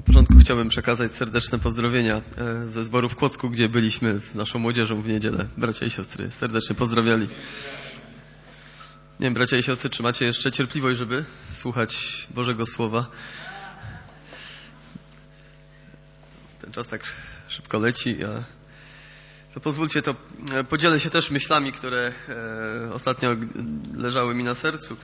początku chciałbym przekazać serdeczne pozdrowienia ze zboru w Kłodzku, gdzie byliśmy z naszą młodzieżą w niedzielę. Bracia i siostry serdecznie pozdrawiali. Nie wiem, bracia i siostry, czy macie jeszcze cierpliwość, żeby słuchać Bożego Słowa? Ten czas tak szybko leci, to pozwólcie, to podzielę się też myślami, które ostatnio leżały mi na sercu,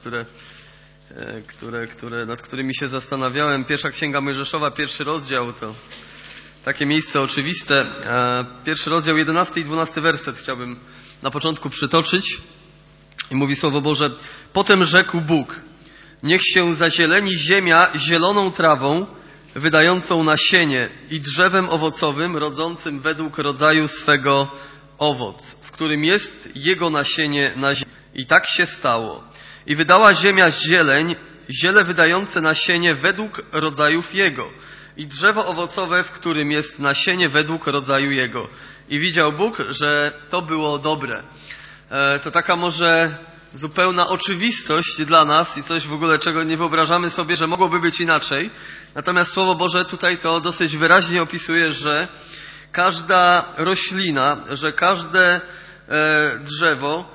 nad którymi się zastanawiałem. Pierwsza Księga Mojżeszowa, 1 rozdział, to takie miejsce oczywiste. 1 rozdział, 11 i 12 werset chciałbym na początku przytoczyć. I mówi Słowo Boże: Potem rzekł Bóg: niech się zazieleni ziemia zieloną trawą, wydającą nasienie, i drzewem owocowym, rodzącym według rodzaju swego owoc, w którym jest jego nasienie na ziemi. I tak się stało. I wydała ziemia zieleń, ziele wydające nasienie według rodzajów jego, i drzewo owocowe, w którym jest nasienie według rodzaju jego. I widział Bóg, że to było dobre. To taka może zupełna oczywistość dla nas i coś w ogóle, czego nie wyobrażamy sobie, że mogłoby być inaczej. Natomiast Słowo Boże tutaj to dosyć wyraźnie opisuje, że każda roślina, że każde drzewo,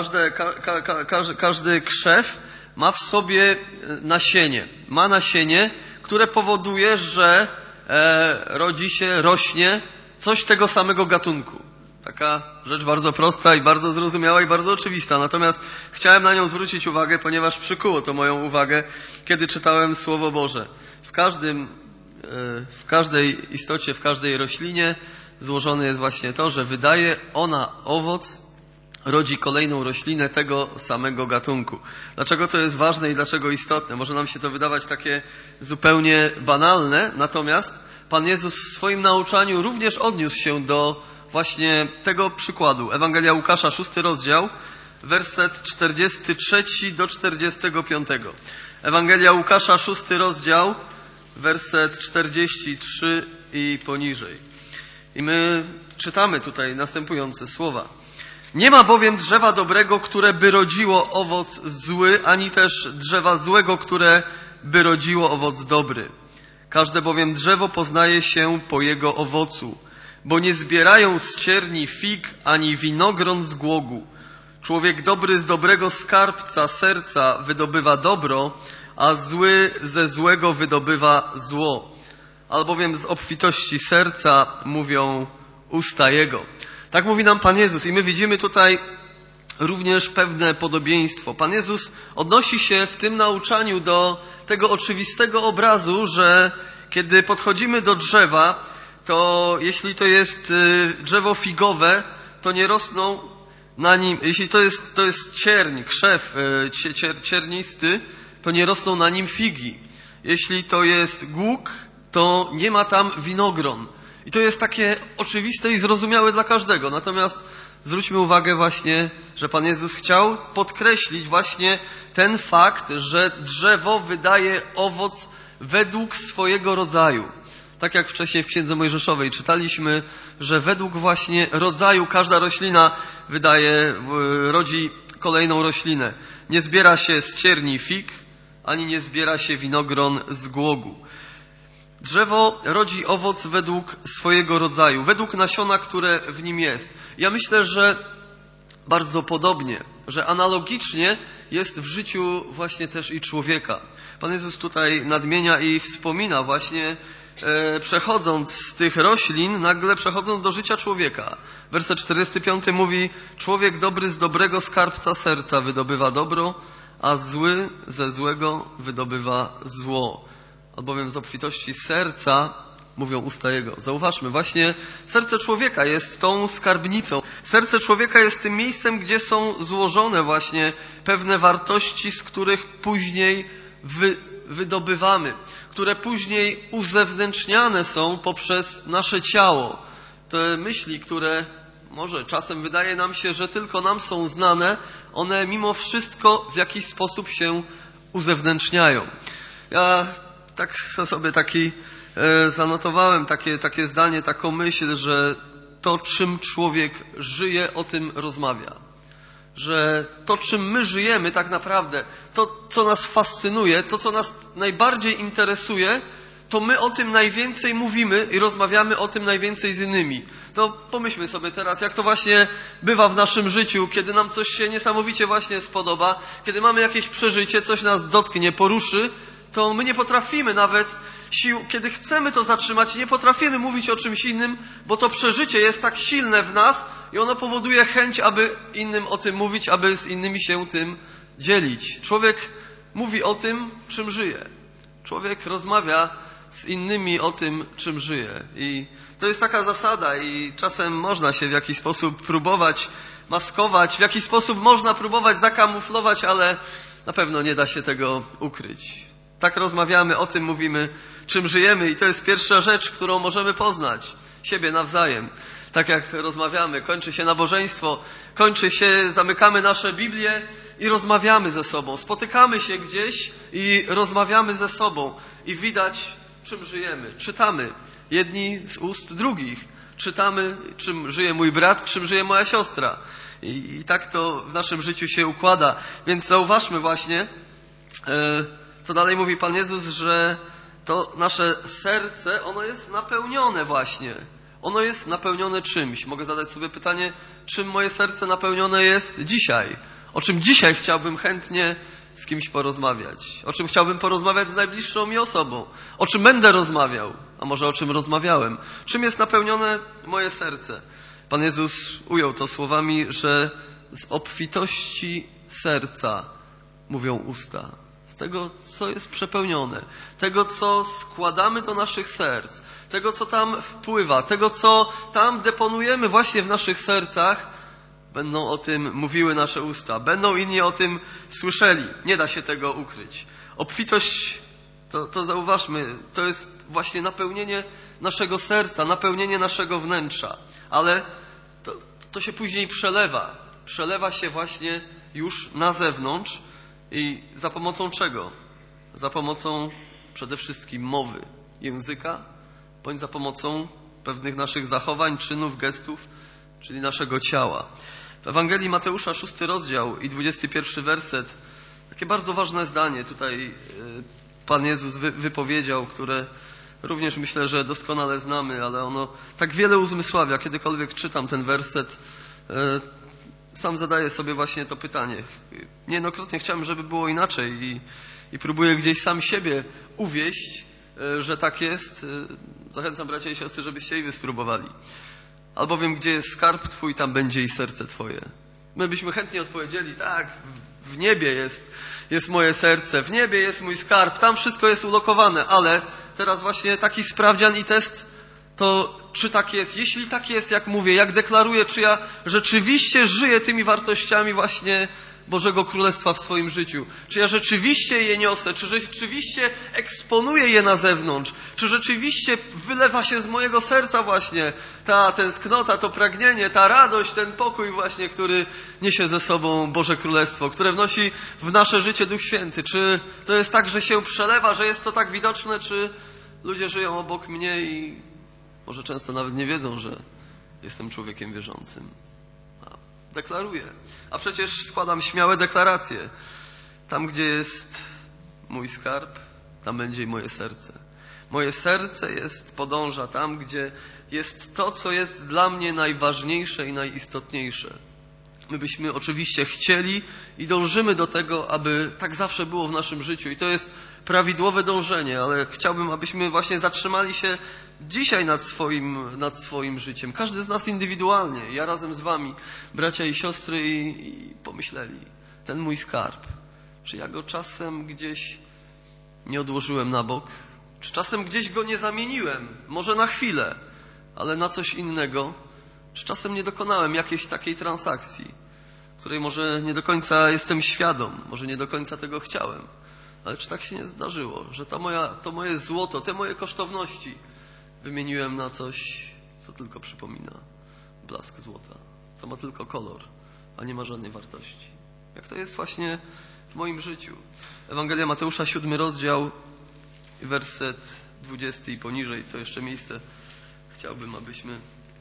każdy krzew ma w sobie nasienie. Ma nasienie, które powoduje, że rodzi się, rośnie coś tego samego gatunku. Taka rzecz bardzo prosta i bardzo zrozumiała i bardzo oczywista. Natomiast chciałem na nią zwrócić uwagę, ponieważ przykuło to moją uwagę, kiedy czytałem Słowo Boże. W każdej istocie, w każdej roślinie złożone jest właśnie to, że wydaje ona owoc, rodzi kolejną roślinę tego samego gatunku. Dlaczego to jest ważne i dlaczego istotne? Może nam się to wydawać takie zupełnie banalne, natomiast Pan Jezus w swoim nauczaniu również odniósł się do właśnie tego przykładu. Ewangelia Łukasza, 6 rozdział, werset 43 do 45. Ewangelia Łukasza, 6 rozdział, werset 43 i poniżej. I my czytamy tutaj następujące słowa. Nie ma bowiem drzewa dobrego, które by rodziło owoc zły, ani też drzewa złego, które by rodziło owoc dobry. Każde bowiem drzewo poznaje się po jego owocu, bo nie zbierają z cierni fig, ani winogron z głogu. Człowiek dobry z dobrego skarbca serca wydobywa dobro, a zły ze złego wydobywa zło. Albowiem z obfitości serca mówią usta jego. Tak mówi nam Pan Jezus i my widzimy tutaj również pewne podobieństwo. Pan Jezus odnosi się w tym nauczaniu do tego oczywistego obrazu, że kiedy podchodzimy do drzewa, to jeśli to jest drzewo figowe, to nie rosną na nim, jeśli to jest cierń, krzew ciernisty, to nie rosną na nim figi. Jeśli to jest głóg, to nie ma tam winogron. I to jest takie oczywiste i zrozumiałe dla każdego. Natomiast zwróćmy uwagę właśnie, że Pan Jezus chciał podkreślić właśnie ten fakt, że drzewo wydaje owoc według swojego rodzaju. Tak jak wcześniej w Księdze Mojżeszowej czytaliśmy, że według właśnie rodzaju każda roślina rodzi kolejną roślinę. Nie zbiera się z cierni fig, ani nie zbiera się winogron z głogu. Drzewo rodzi owoc według swojego rodzaju, według nasiona, które w nim jest. Ja myślę, że bardzo podobnie, że analogicznie jest w życiu właśnie też i człowieka. Pan Jezus tutaj nadmienia i wspomina właśnie, przechodząc z tych roślin, nagle przechodząc do życia człowieka. Werset 45 mówi: człowiek dobry z dobrego skarbca serca wydobywa dobro, a zły ze złego wydobywa zło. Albowiem z obfitości serca mówią usta jego. Zauważmy, właśnie serce człowieka jest tą skarbnicą. Serce człowieka jest tym miejscem, gdzie są złożone właśnie pewne wartości, z których później wydobywamy, które później uzewnętrzniane są poprzez nasze ciało. Te myśli, które może czasem wydaje nam się, że tylko nam są znane, one mimo wszystko w jakiś sposób się uzewnętrzniają. Ja tak sobie zanotowałem takie zdanie, taką myśl, że to, czym człowiek żyje, o tym rozmawia. Że to, czym my żyjemy tak naprawdę, to, co nas fascynuje, to, co nas najbardziej interesuje, to my o tym najwięcej mówimy i rozmawiamy o tym najwięcej z innymi. To pomyślmy sobie teraz, jak to właśnie bywa w naszym życiu, kiedy nam coś się niesamowicie właśnie spodoba, kiedy mamy jakieś przeżycie, coś nas dotknie, poruszy, to my nie potrafimy nawet kiedy chcemy to zatrzymać, nie potrafimy mówić o czymś innym, bo to przeżycie jest tak silne w nas i ono powoduje chęć, aby innym o tym mówić, aby z innymi się tym dzielić. Człowiek mówi o tym, czym żyje. Człowiek rozmawia z innymi o tym, czym żyje. I to jest taka zasada i czasem można się w jakiś sposób próbować maskować, w jakiś sposób można próbować zakamuflować, ale na pewno nie da się tego ukryć. Tak rozmawiamy, o tym mówimy, czym żyjemy i to jest pierwsza rzecz, którą możemy poznać siebie nawzajem. Tak jak rozmawiamy, kończy się nabożeństwo, zamykamy nasze Biblię i rozmawiamy ze sobą. Spotykamy się gdzieś i rozmawiamy ze sobą i widać, czym żyjemy. Czytamy jedni z ust drugich. Czytamy, czym żyje mój brat, czym żyje moja siostra. I tak to w naszym życiu się układa. Więc zauważmy właśnie, co dalej mówi Pan Jezus, że to nasze serce, ono jest napełnione właśnie. Ono jest napełnione czymś. Mogę zadać sobie pytanie, czym moje serce napełnione jest dzisiaj? O czym dzisiaj chciałbym chętnie z kimś porozmawiać? O czym chciałbym porozmawiać z najbliższą mi osobą? O czym będę rozmawiał? A może o czym rozmawiałem? Czym jest napełnione moje serce? Pan Jezus ujął to słowami, że z obfitości serca mówią usta. Z tego, co jest przepełnione, tego, co składamy do naszych serc, tego, co tam wpływa, tego, co tam deponujemy właśnie w naszych sercach, będą o tym mówiły nasze usta, będą inni o tym słyszeli. Nie da się tego ukryć. Obfitość, to zauważmy, to jest właśnie napełnienie naszego serca, napełnienie naszego wnętrza, ale to się później przelewa. Przelewa się właśnie już na zewnątrz. I za pomocą czego? Za pomocą przede wszystkim mowy, języka, bądź za pomocą pewnych naszych zachowań, czynów, gestów, czyli naszego ciała. W Ewangelii Mateusza 6 rozdział i 21 werset, takie bardzo ważne zdanie tutaj Pan Jezus wypowiedział, które również myślę, że doskonale znamy, ale ono tak wiele uzmysławia. Kiedykolwiek czytam ten werset, sam zadaję sobie właśnie to pytanie. Niejednokrotnie chciałem, żeby było inaczej i próbuję gdzieś sam siebie uwieść, że tak jest. Zachęcam bracia i siostry, żebyście i wy spróbowali. Albowiem gdzie jest skarb Twój, tam będzie i serce Twoje. My byśmy chętnie odpowiedzieli, tak, w niebie jest moje serce, w niebie jest mój skarb, tam wszystko jest ulokowane, ale teraz właśnie taki sprawdzian i test, to czy tak jest? Jeśli tak jest, jak mówię, jak deklaruję, czy ja rzeczywiście żyję tymi wartościami właśnie Bożego Królestwa w swoim życiu? Czy ja rzeczywiście je niosę? Czy rzeczywiście eksponuję je na zewnątrz? Czy rzeczywiście wylewa się z mojego serca właśnie ta tęsknota, to pragnienie, ta radość, ten pokój właśnie, który niesie ze sobą Boże Królestwo, które wnosi w nasze życie Duch Święty? Czy to jest tak, że się przelewa, że jest to tak widoczne, czy ludzie żyją obok mnie i może często nawet nie wiedzą, że jestem człowiekiem wierzącym? Deklaruję. A przecież składam śmiałe deklaracje. Tam, gdzie jest mój skarb, tam będzie i moje serce. Moje serce podąża tam, gdzie jest to, co jest dla mnie najważniejsze i najistotniejsze. My byśmy oczywiście chcieli i dążymy do tego, aby tak zawsze było w naszym życiu. I to jest prawidłowe dążenie, ale chciałbym, abyśmy właśnie zatrzymali się dzisiaj nad swoim życiem. Każdy z nas indywidualnie. Ja razem z wami, bracia i siostry, i pomyśleli, ten mój skarb, czy ja go czasem gdzieś nie odłożyłem na bok? Czy czasem gdzieś go nie zamieniłem? Może na chwilę, ale na coś innego? Czy czasem nie dokonałem jakiejś takiej transakcji, której może nie do końca jestem świadom, może nie do końca tego chciałem? Ale czy tak się nie zdarzyło, że to moje złoto, te moje kosztowności wymieniłem na coś, co tylko przypomina blask złota, co ma tylko kolor, a nie ma żadnej wartości? Jak to jest właśnie w moim życiu? Ewangelia Mateusza, 7 rozdział, werset 20 i poniżej, to jeszcze miejsce chciałbym, abyśmy...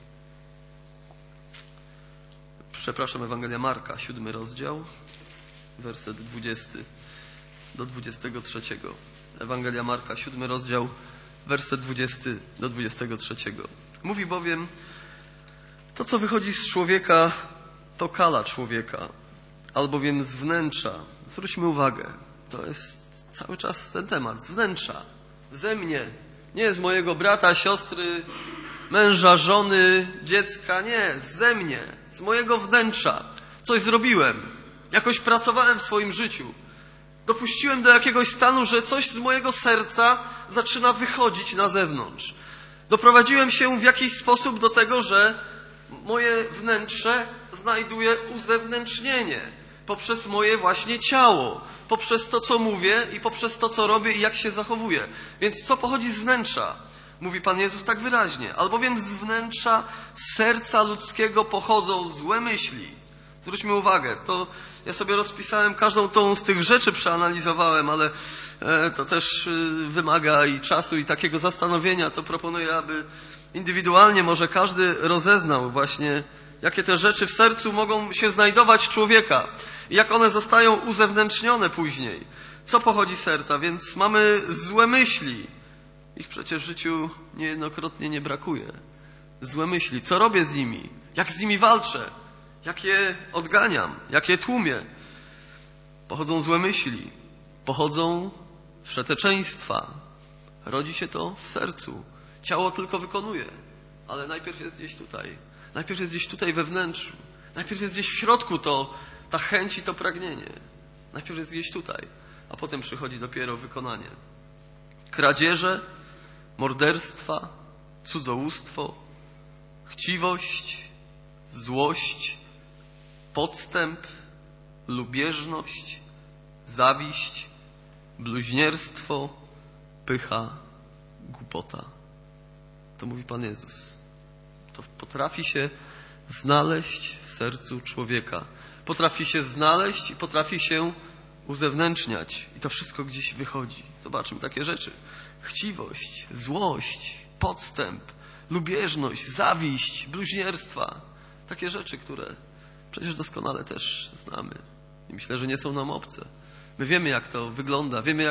Ewangelia Marka, 7 rozdział, werset 20 do 23. Ewangelia Marka, 7 rozdział, werset 20 do 23. Mówi bowiem: to, co wychodzi z człowieka, to kala człowieka, albowiem z wnętrza. Zwróćmy uwagę, to jest cały czas ten temat, z wnętrza, ze mnie, nie z mojego brata, siostry, męża, żony, dziecka, nie, ze mnie, z mojego wnętrza. Coś zrobiłem, jakoś pracowałem w swoim życiu. Dopuściłem do jakiegoś stanu, że coś z mojego serca zaczyna wychodzić na zewnątrz. Doprowadziłem się w jakiś sposób do tego, że moje wnętrze znajduje uzewnętrznienie poprzez moje właśnie ciało, poprzez to, co mówię i poprzez to, co robię i jak się zachowuję. Więc co pochodzi z wnętrza? Mówi Pan Jezus tak wyraźnie. Albowiem z wnętrza serca ludzkiego pochodzą złe myśli. Zwróćmy uwagę, to ja sobie rozpisałem każdą tą z tych rzeczy, przeanalizowałem, ale to też wymaga i czasu, i takiego zastanowienia. To proponuję, aby indywidualnie może każdy rozeznał właśnie, jakie te rzeczy w sercu mogą się znajdować człowieka i jak one zostają uzewnętrznione później. Co pochodzi z serca? Więc mamy złe myśli. Ich przecież w życiu niejednokrotnie nie brakuje. Złe myśli. Co robię z nimi? Jak z nimi walczę? Jak je odganiam? Jak je tłumię? Pochodzą złe myśli. Pochodzą wszeteczeństwa. Rodzi się to w sercu. Ciało tylko wykonuje. Ale najpierw jest gdzieś tutaj. Najpierw jest gdzieś tutaj we wnętrzu. Najpierw jest gdzieś w środku ta chęć i to pragnienie. Najpierw jest gdzieś tutaj. A potem przychodzi dopiero wykonanie. Kradzieże, morderstwa, cudzołóstwo, chciwość, złość, podstęp, lubieżność, zawiść, bluźnierstwo, pycha, głupota. To mówi Pan Jezus. To potrafi się znaleźć w sercu człowieka. Potrafi się znaleźć i potrafi się uzewnętrzniać. I to wszystko gdzieś wychodzi. Zobaczmy takie rzeczy. Chciwość, złość, podstęp, lubieżność, zawiść, bluźnierstwa. Takie rzeczy, które przecież doskonale też znamy. I myślę, że nie są nam obce. My wiemy, jak to wygląda. Wiemy,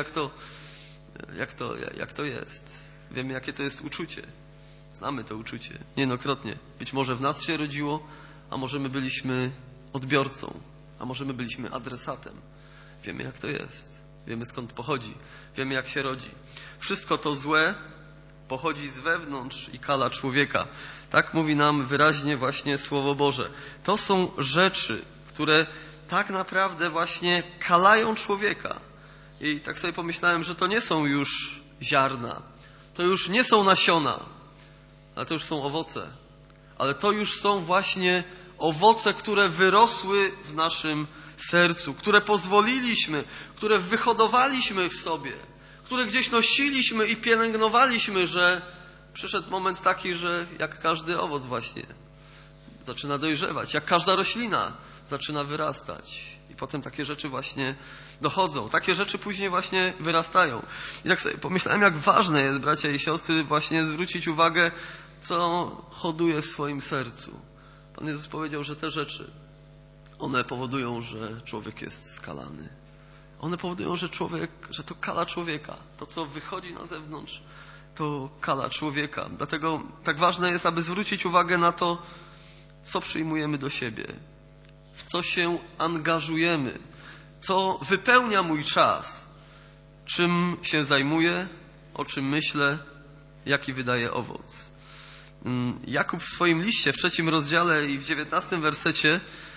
jak to jest. Wiemy, jakie to jest uczucie. Znamy to uczucie niejednokrotnie. Być może w nas się rodziło, a może my byliśmy odbiorcą, a może my byliśmy adresatem. Wiemy, jak to jest. Wiemy, skąd pochodzi. Wiemy, jak się rodzi. Wszystko to złe pochodzi z wewnątrz i kala człowieka. Tak mówi nam wyraźnie właśnie Słowo Boże. To są rzeczy, które tak naprawdę właśnie kalają człowieka. I tak sobie pomyślałem, że to nie są już ziarna. To już nie są nasiona. Ale to już są owoce. Ale to już są właśnie owoce, które wyrosły w naszym sercu, które pozwoliliśmy, które wyhodowaliśmy w sobie, które gdzieś nosiliśmy i pielęgnowaliśmy, że przyszedł moment taki, że jak każdy owoc właśnie zaczyna dojrzewać, jak każda roślina zaczyna wyrastać. I potem takie rzeczy właśnie dochodzą. Takie rzeczy później właśnie wyrastają. I tak sobie pomyślałem, jak ważne jest, bracia i siostry, właśnie zwrócić uwagę, co hoduje w swoim sercu. Pan Jezus powiedział, że te rzeczy, one powodują, że człowiek jest skalany. One powodują, że to kala człowieka. To, co wychodzi na zewnątrz, to kala człowieka. Dlatego tak ważne jest, aby zwrócić uwagę na to, co przyjmujemy do siebie, w co się angażujemy, co wypełnia mój czas, czym się zajmuję, o czym myślę, jaki wydaje owoc. Jakub w swoim liście, w 3 rozdziale i w 19 wersecie,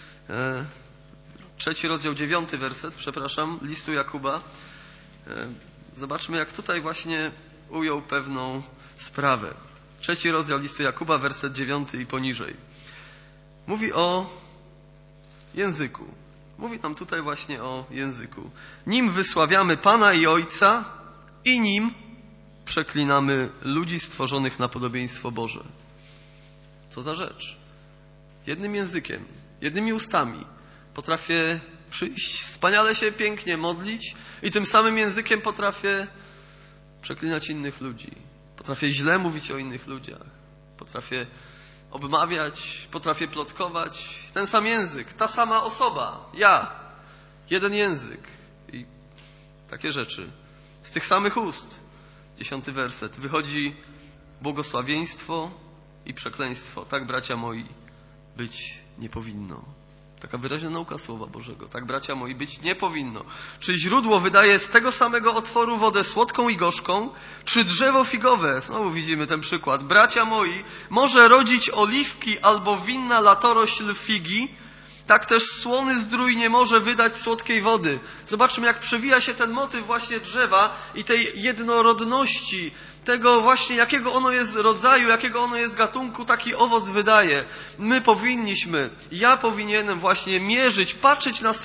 3 rozdział, 9 werset, listu Jakuba. Zobaczmy, jak tutaj właśnie ujął pewną sprawę. 3 rozdział listu Jakuba, werset 9 i poniżej. Mówi o języku. Mówi nam tutaj właśnie o języku. Nim wysławiamy Pana i Ojca i nim przeklinamy ludzi stworzonych na podobieństwo Boże. Co za rzecz? Jednym językiem, jednymi ustami potrafię przyjść, wspaniale się pięknie modlić i tym samym językiem potrafię przeklinać innych ludzi. Potrafię źle mówić o innych ludziach. Potrafię obmawiać, potrafię plotkować. Ten sam język, ta sama osoba, ja. Jeden język. I takie rzeczy. Z tych samych ust. 10 werset. Wychodzi błogosławieństwo i przekleństwo. Tak, bracia moi, być nie powinno. Taka wyraźna nauka Słowa Bożego. Tak, bracia moi, być nie powinno. Czy źródło wydaje z tego samego otworu wodę słodką i gorzką, czy drzewo figowe? Znowu widzimy ten przykład. Bracia moi, może rodzić oliwki albo winna latorośl figi, tak też słony zdrój nie może wydać słodkiej wody. Zobaczmy, jak przewija się ten motyw właśnie drzewa i tej jednorodności, tego właśnie, jakiego ono jest rodzaju, jakiego ono jest gatunku, taki owoc wydaje. My powinniśmy, ja powinienem właśnie mierzyć, patrzeć na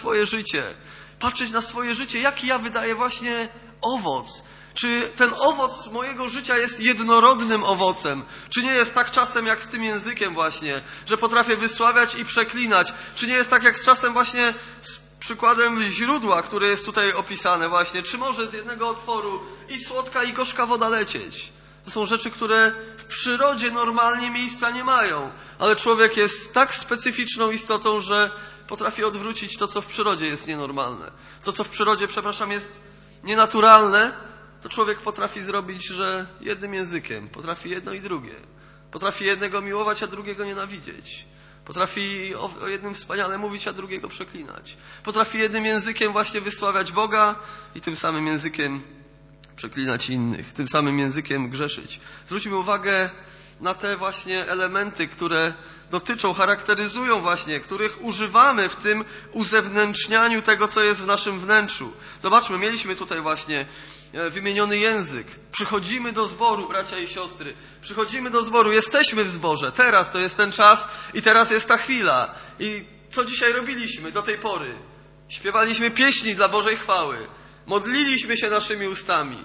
swoje życie, jaki ja wydaję właśnie owoc. Czy ten owoc mojego życia jest jednorodnym owocem? Czy nie jest tak czasem jak z tym językiem właśnie, że potrafię wysławiać i przeklinać? Czy nie jest tak jak z czasem właśnie z przykładem źródła, które jest tutaj opisane właśnie? Czy może z jednego otworu i słodka i gorzka woda lecieć? To są rzeczy, które w przyrodzie normalnie miejsca nie mają. Ale człowiek jest tak specyficzną istotą, że potrafi odwrócić to, co w przyrodzie jest nienormalne. To, co w przyrodzie, jest nienaturalne, to człowiek potrafi zrobić, że jednym językiem potrafi jedno i drugie. Potrafi jednego miłować, a drugiego nienawidzieć. Potrafi o jednym wspaniale mówić, a drugiego przeklinać. Potrafi jednym językiem właśnie wysławiać Boga i tym samym językiem przeklinać innych. Tym samym językiem grzeszyć. Zwróćmy uwagę na te właśnie elementy, które dotyczą, charakteryzują właśnie, których używamy w tym uzewnętrznianiu tego, co jest w naszym wnętrzu. Zobaczmy, mieliśmy tutaj właśnie wymieniony język. Przychodzimy do zboru, bracia i siostry. Przychodzimy do zboru, jesteśmy w zborze. Teraz to jest ten czas i teraz jest ta chwila. I co dzisiaj robiliśmy do tej pory? Śpiewaliśmy pieśni dla Bożej chwały. Modliliśmy się naszymi ustami.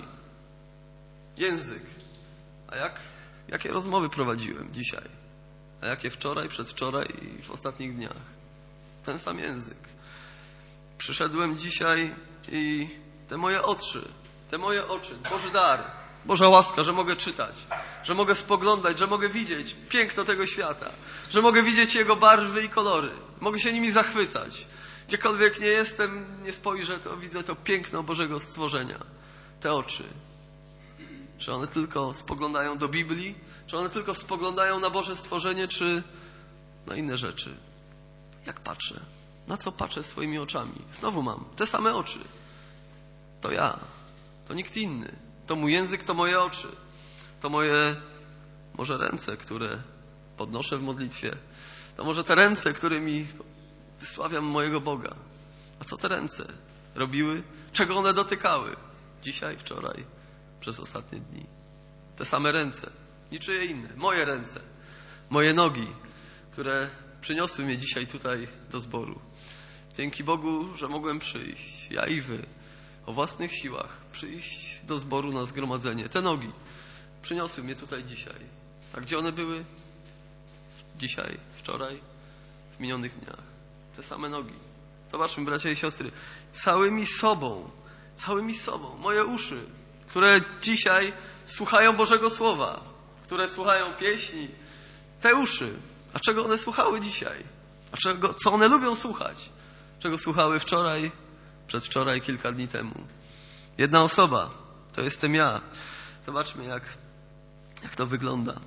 Język. A jakie rozmowy prowadziłem dzisiaj? A jakie wczoraj, przedwczoraj i w ostatnich dniach? Ten sam język. Przyszedłem dzisiaj i te moje oczy, Boży dar, Boża łaska, że mogę czytać, że mogę spoglądać, że mogę widzieć piękno tego świata, że mogę widzieć jego barwy i kolory, mogę się nimi zachwycać. Gdziekolwiek nie jestem, nie spojrzę, to widzę to piękno Bożego stworzenia. Te oczy. Czy one tylko spoglądają do Biblii? Czy one tylko spoglądają na Boże stworzenie, czy na inne rzeczy? Jak patrzę? Na co patrzę swoimi oczami? Znowu mam te same oczy. To ja. To nikt inny. To mój język, to moje oczy. To moje może ręce, które podnoszę w modlitwie. To może te ręce, którymi wysławiam mojego Boga. A co te ręce robiły? Czego one dotykały? Dzisiaj, wczoraj, przez ostatnie dni. Te same ręce. Niczyje inne. Moje ręce. Moje nogi, które przyniosły mnie dzisiaj tutaj do zboru. Dzięki Bogu, że mogłem przyjść. Ja i wy. O własnych siłach przyjść do zboru na zgromadzenie. Te nogi przyniosły mnie tutaj dzisiaj. A gdzie one były? Dzisiaj, wczoraj, w minionych dniach. Te same nogi. Zobaczmy, bracia i siostry. Całymi sobą. Moje uszy, które dzisiaj słuchają Bożego Słowa, które słuchają pieśni. Te uszy. A czego one słuchały dzisiaj? Co one lubią słuchać? Czego słuchały wczoraj, przedwczoraj, kilka dni temu? Jedna osoba. To jestem ja. Zobaczmy, jak to wygląda.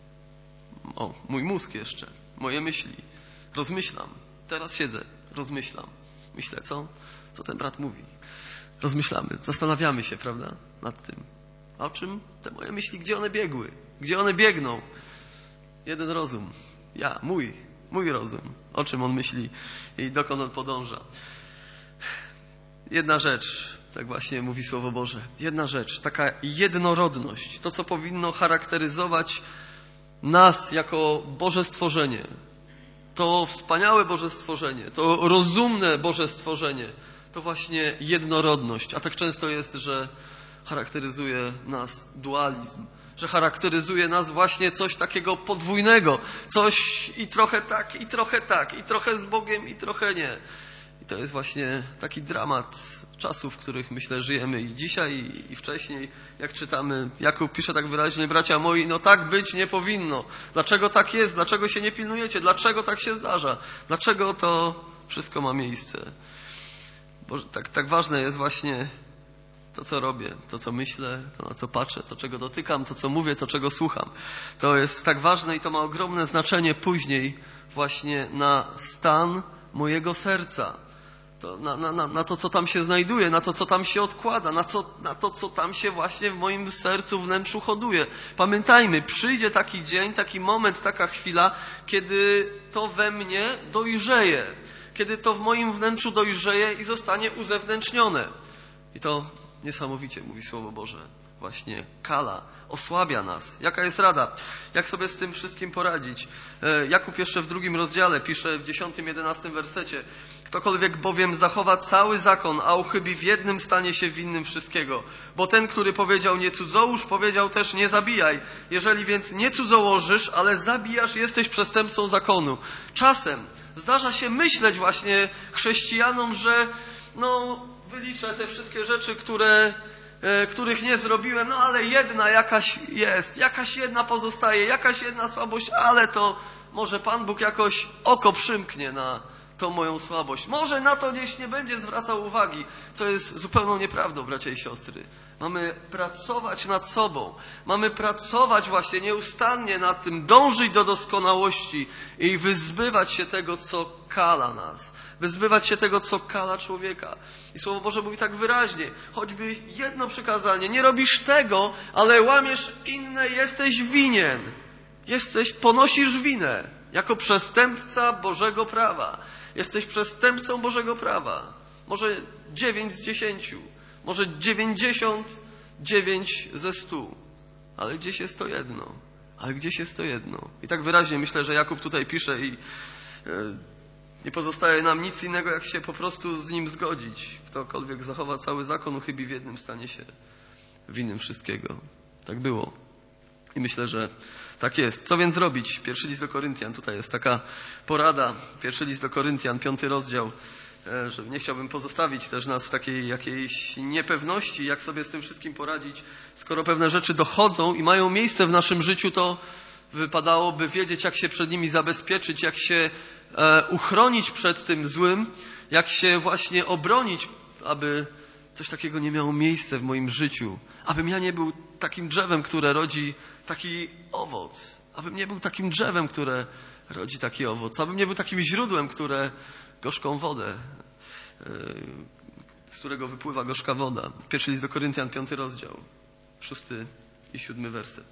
O, mój mózg jeszcze. Moje myśli. Rozmyślam. Teraz siedzę. Rozmyślam. Myślę, co ten brat mówi. Rozmyślamy. Zastanawiamy się, prawda? Nad tym. A o czym te moje myśli? Gdzie one biegły? Gdzie one biegną? Jeden rozum. Ja, mój rozum. O czym on myśli i dokąd on podąża. Jedna rzecz, tak właśnie mówi Słowo Boże. Jedna rzecz, taka jednorodność. To, co powinno charakteryzować nas jako Boże stworzenie. To wspaniałe Boże stworzenie. To rozumne Boże stworzenie. To właśnie jednorodność. A tak często jest, że charakteryzuje nas dualizm. Że charakteryzuje nas właśnie coś takiego podwójnego. Coś i trochę tak, i trochę tak. I trochę z Bogiem, i trochę nie. I to jest właśnie taki dramat czasów, w których myślę żyjemy i dzisiaj, i wcześniej. Jak czytamy, Jakub pisze tak wyraźnie: bracia moi, no tak być nie powinno. Dlaczego tak jest? Dlaczego się nie pilnujecie? Dlaczego tak się zdarza? Dlaczego to wszystko ma miejsce? Bo tak ważne jest właśnie To, co robię, to, co myślę, to, na co patrzę, to, czego dotykam, to, co mówię, to, czego słucham. To jest tak ważne i to ma ogromne znaczenie później właśnie na stan mojego serca. To na to, co tam się znajduje, na to, co tam się odkłada, na to, co tam się właśnie w moim sercu, wnętrzu hoduje. Pamiętajmy, przyjdzie taki dzień, taki moment, taka chwila, kiedy to we mnie dojrzeje. Kiedy to w moim wnętrzu dojrzeje i zostanie uzewnętrznione. I to niesamowicie, mówi Słowo Boże, właśnie kala, osłabia nas. Jaka jest rada? Jak sobie z tym wszystkim poradzić? Jakub jeszcze w 2 rozdziale pisze w 10-11 wersecie: ktokolwiek bowiem zachowa cały zakon, a uchybi w jednym, stanie się winnym wszystkiego. Bo ten, który powiedział nie cudzołóż, powiedział też nie zabijaj. Jeżeli więc nie cudzołożysz, ale zabijasz, jesteś przestępcą zakonu. Czasem zdarza się myśleć właśnie chrześcijanom, że wyliczę te wszystkie rzeczy, których nie zrobiłem, ale jedna jakaś jest, jakaś jedna pozostaje, jakaś jedna słabość, ale to może Pan Bóg jakoś oko przymknie na tą moją słabość. Może na to gdzieś nie będzie zwracał uwagi, co jest zupełną nieprawdą, bracia i siostry. Mamy pracować nad sobą. Mamy pracować właśnie nieustannie nad tym, dążyć do doskonałości i wyzbywać się tego, co kala nas. Wyzbywać się tego, co kala człowieka. I Słowo Boże mówi tak wyraźnie, choćby jedno przykazanie, nie robisz tego, ale łamiesz inne, jesteś winien. Ponosisz winę jako przestępca Bożego prawa. Jesteś przestępcą Bożego prawa. Może 9 z 10, może 99 ze 100. Ale gdzieś jest to jedno. I tak wyraźnie myślę, że Jakub tutaj pisze i nie pozostaje nam nic innego, jak się po prostu z nim zgodzić. Ktokolwiek zachowa cały zakon, uchybi w jednym, stanie się winnym wszystkiego. Tak było. I myślę, że tak jest. Co więc robić? Pierwszy list do Koryntian. Tutaj jest taka porada. Pierwszy list do Koryntian, 5 rozdział. Że nie chciałbym pozostawić też nas w takiej jakiejś niepewności, jak sobie z tym wszystkim poradzić. Skoro pewne rzeczy dochodzą i mają miejsce w naszym życiu, to wypadałoby wiedzieć, jak się przed nimi zabezpieczyć, jak się uchronić przed tym złym, jak się właśnie obronić, aby coś takiego nie miało miejsca w moim życiu. Abym ja nie był takim drzewem, które rodzi taki owoc. Abym nie był takim drzewem, które rodzi taki owoc. Abym nie był takim źródłem, które gorzką wodę, z którego wypływa gorzka woda. Pierwszy list do Koryntian, 5 rozdział, 6 i 7 werset.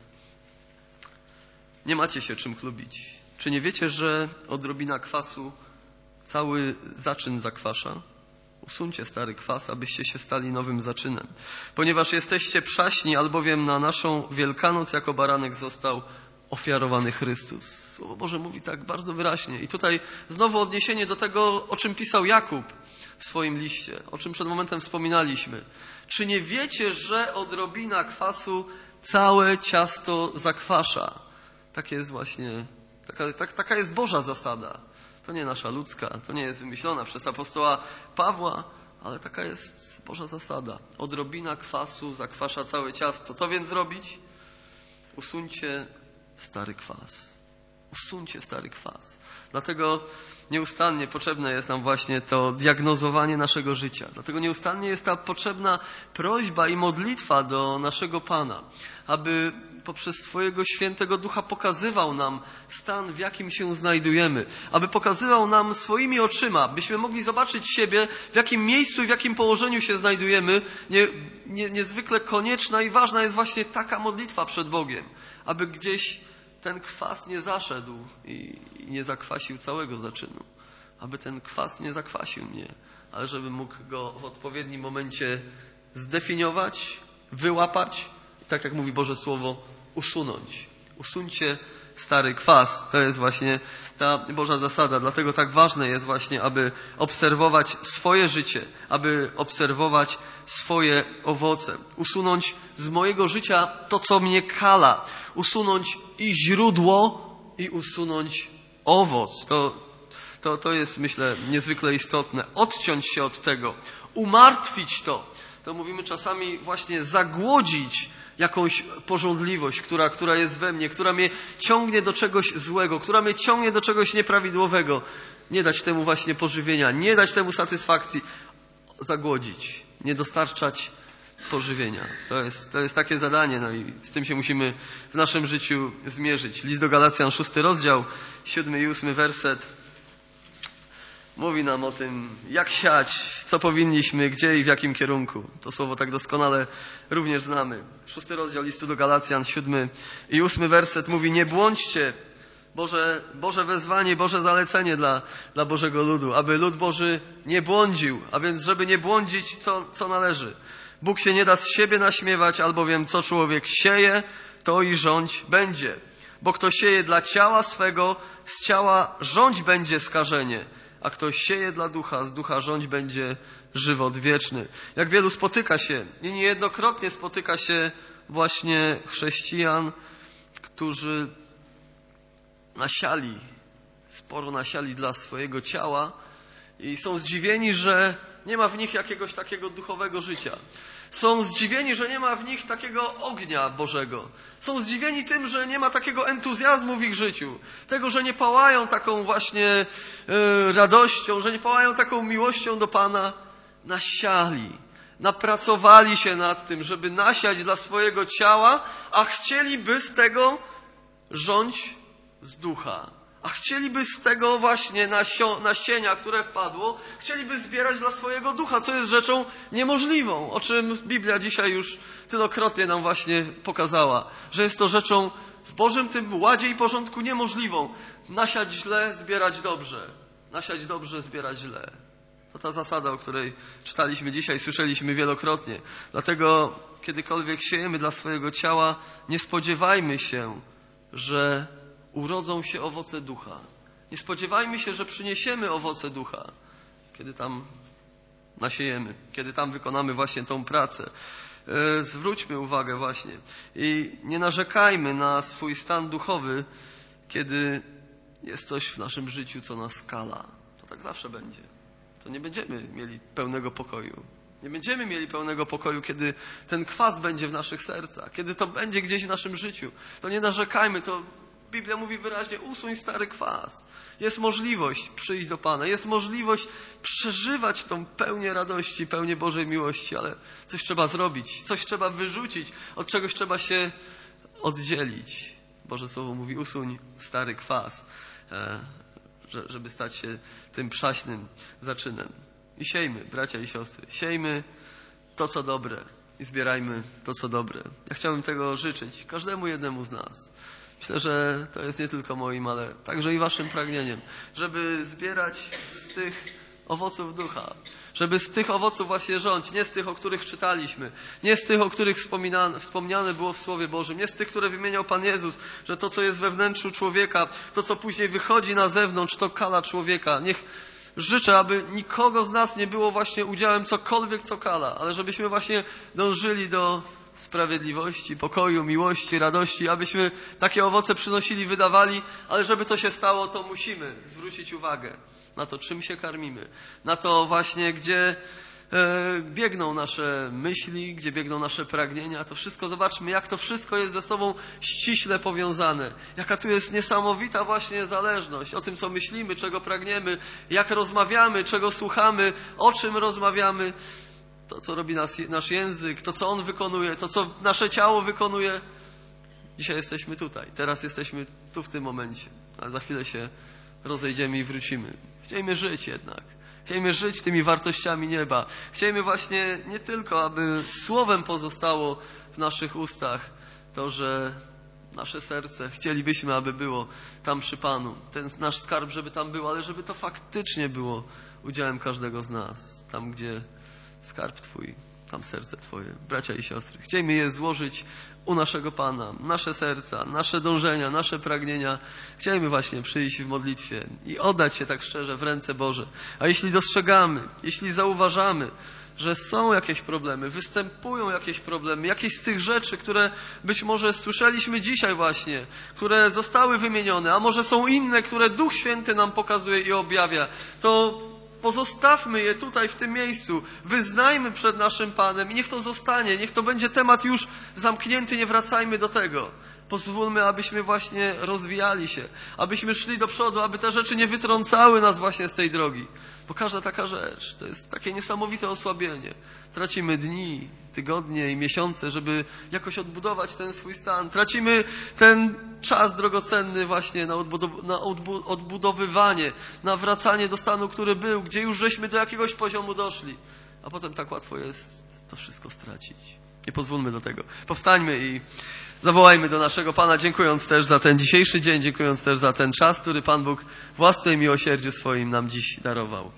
Nie macie się czym chlubić. Czy nie wiecie, że odrobina kwasu cały zaczyn zakwasza? Usuńcie stary kwas, abyście się stali nowym zaczynem. Ponieważ jesteście przaśni, albowiem na naszą Wielkanoc jako baranek został ofiarowany Chrystus. Słowo Boże mówi tak bardzo wyraźnie. I tutaj znowu odniesienie do tego, o czym pisał Jakub w swoim liście, o czym przed momentem wspominaliśmy. Czy nie wiecie, że odrobina kwasu całe ciasto zakwasza? Tak jest właśnie, taka jest Boża zasada. To nie nasza ludzka, to nie jest wymyślona przez apostoła Pawła, ale taka jest Boża zasada. Odrobina kwasu zakwasza całe ciasto. Co więc zrobić? Usuńcie stary kwas. Usuńcie stary kwas. Dlatego nieustannie potrzebne jest nam właśnie to diagnozowanie naszego życia. Dlatego nieustannie jest ta potrzebna prośba i modlitwa do naszego Pana, aby poprzez swojego świętego Ducha pokazywał nam stan, w jakim się znajdujemy. Aby pokazywał nam swoimi oczyma, byśmy mogli zobaczyć siebie, w jakim miejscu i w jakim położeniu się znajdujemy. Niezwykle konieczna i ważna jest właśnie taka modlitwa przed Bogiem, aby gdzieś ten kwas nie zaszedł i nie zakwasił całego zaczynu. Aby ten kwas nie zakwasił mnie, ale żebym mógł go w odpowiednim momencie zdefiniować, wyłapać i tak jak mówi Boże Słowo, usunąć. Usuńcie stary kwas. To jest właśnie ta Boża zasada. Dlatego tak ważne jest właśnie, aby obserwować swoje życie, aby obserwować swoje owoce. Usunąć z mojego życia to, co mnie kala. Usunąć i źródło, i usunąć owoc. To jest, myślę, niezwykle istotne. Odciąć się od tego. Umartwić to. To mówimy czasami właśnie zagłodzić jakąś pożądliwość, która jest we mnie, która mnie ciągnie do czegoś złego, która mnie ciągnie do czegoś nieprawidłowego. Nie dać temu właśnie pożywienia, nie dać temu satysfakcji. Zagłodzić, nie dostarczać pożywienia. To jest takie zadanie, no i z tym się musimy w naszym życiu zmierzyć. List do Galacjan, 6 rozdział, 7 i 8 werset mówi nam o tym, jak siać, co powinniśmy, gdzie i w jakim kierunku. To słowo tak doskonale również znamy. 6 rozdział listu do Galacjan, 7 i 8 werset mówi: nie błądźcie. Boże wezwanie, Boże zalecenie dla Bożego ludu, aby lud Boży nie błądził, a więc żeby nie błądzić, co należy. Bóg się nie da z siebie naśmiewać, albowiem co człowiek sieje, to i rządź będzie. Bo kto sieje dla ciała swego, z ciała rządź będzie skażenie, a kto sieje dla ducha, z ducha rządź będzie żywot wieczny. Jak wielu spotyka się, i niejednokrotnie spotyka się właśnie chrześcijan, którzy sporo nasiali dla swojego ciała i są zdziwieni, że nie ma w nich jakiegoś takiego duchowego życia. Są zdziwieni, że nie ma w nich takiego ognia Bożego. Są zdziwieni tym, że nie ma takiego entuzjazmu w ich życiu. Tego, że nie pałają taką właśnie radością, że nie pałają taką miłością do Pana. Nasiali, napracowali się nad tym, żeby nasiać dla swojego ciała, a chcieliby z tego rządź z ducha. A chcieliby z tego właśnie nasienia, które wpadło, chcieliby zbierać dla swojego ducha, co jest rzeczą niemożliwą, o czym Biblia dzisiaj już tylokrotnie nam właśnie pokazała, że jest to rzeczą w Bożym tym ładzie i porządku niemożliwą. Nasiać źle, zbierać dobrze. Nasiać dobrze, zbierać źle. To ta zasada, o której czytaliśmy dzisiaj, słyszeliśmy wielokrotnie. Dlatego, kiedykolwiek siejemy dla swojego ciała, nie spodziewajmy się, że urodzą się owoce ducha. Nie spodziewajmy się, że przyniesiemy owoce ducha, kiedy tam nasiejemy, kiedy tam wykonamy właśnie tą pracę. Zwróćmy uwagę właśnie i nie narzekajmy na swój stan duchowy, kiedy jest coś w naszym życiu, co nas skala. To tak zawsze będzie. To nie będziemy mieli pełnego pokoju. Nie będziemy mieli pełnego pokoju, kiedy ten kwas będzie w naszych sercach, kiedy to będzie gdzieś w naszym życiu. To nie narzekajmy, to Biblia mówi wyraźnie: usuń stary kwas. Jest możliwość przyjść do Pana, jest możliwość przeżywać tą pełnię radości, pełnię Bożej miłości, ale coś trzeba zrobić, coś trzeba wyrzucić, od czegoś trzeba się oddzielić. Boże Słowo mówi: usuń stary kwas, żeby stać się tym przaśnym zaczynem. I siejmy, bracia i siostry, siejmy to, co dobre i zbierajmy to, co dobre. Ja chciałbym tego życzyć każdemu jednemu z nas. Myślę, że to jest nie tylko moim, ale także i waszym pragnieniem, żeby zbierać z tych owoców ducha, żeby z tych owoców właśnie rządź, nie z tych, o których czytaliśmy, nie z tych, o których wspomniane było w Słowie Bożym, nie z tych, które wymieniał Pan Jezus, że to, co jest we wnętrzu człowieka, to, co później wychodzi na zewnątrz, to kala człowieka. Niech życzę, aby nikogo z nas nie było właśnie udziałem cokolwiek, co kala, ale żebyśmy właśnie dążyli do sprawiedliwości, pokoju, miłości, radości, abyśmy takie owoce przynosili, wydawali, ale żeby to się stało, to musimy zwrócić uwagę na to, czym się karmimy, na to właśnie, gdzie biegną nasze myśli, gdzie biegną nasze pragnienia. To wszystko, zobaczmy, jak to wszystko jest ze sobą ściśle powiązane. Jaka tu jest niesamowita właśnie zależność o tym, co myślimy, czego pragniemy, jak rozmawiamy, czego słuchamy, o czym rozmawiamy. To, co robi nasz język, to, co on wykonuje, to, co nasze ciało wykonuje. Dzisiaj jesteśmy tutaj, teraz jesteśmy tu w tym momencie, a za chwilę się rozejdziemy i wrócimy. Chciejmy żyć jednak. Chciejmy żyć tymi wartościami nieba. Chciejmy właśnie nie tylko, aby słowem pozostało w naszych ustach to, że nasze serce chcielibyśmy, aby było tam przy Panu. Ten nasz skarb, żeby tam był, ale żeby to faktycznie było udziałem każdego z nas. Tam, gdzie skarb Twój, tam serce Twoje. Bracia i siostry, chciejmy je złożyć u naszego Pana. Nasze serca, nasze dążenia, nasze pragnienia. Chciejmy właśnie przyjść w modlitwie i oddać się tak szczerze w ręce Boże. A jeśli dostrzegamy, jeśli zauważamy, że są jakieś problemy, występują jakieś problemy, jakieś z tych rzeczy, które być może słyszeliśmy dzisiaj właśnie, które zostały wymienione, a może są inne, które Duch Święty nam pokazuje i objawia, to pozostawmy je tutaj w tym miejscu, wyznajmy przed naszym Panem i niech to zostanie, niech to będzie temat już zamknięty, nie wracajmy do tego. Pozwólmy, abyśmy właśnie rozwijali się, abyśmy szli do przodu, aby te rzeczy nie wytrącały nas właśnie z tej drogi. Bo każda taka rzecz to jest takie niesamowite osłabienie. Tracimy dni, tygodnie i miesiące, żeby jakoś odbudować ten swój stan. Tracimy ten czas drogocenny właśnie na odbudowywanie, na wracanie do stanu, który był, gdzie już żeśmy do jakiegoś poziomu doszli. A potem tak łatwo jest to wszystko stracić. Nie pozwólmy do tego. Powstańmy i zawołajmy do naszego Pana, dziękując też za ten dzisiejszy dzień, dziękując też za ten czas, który Pan Bóg w łasce i miłosierdziu swoim nam dziś darował.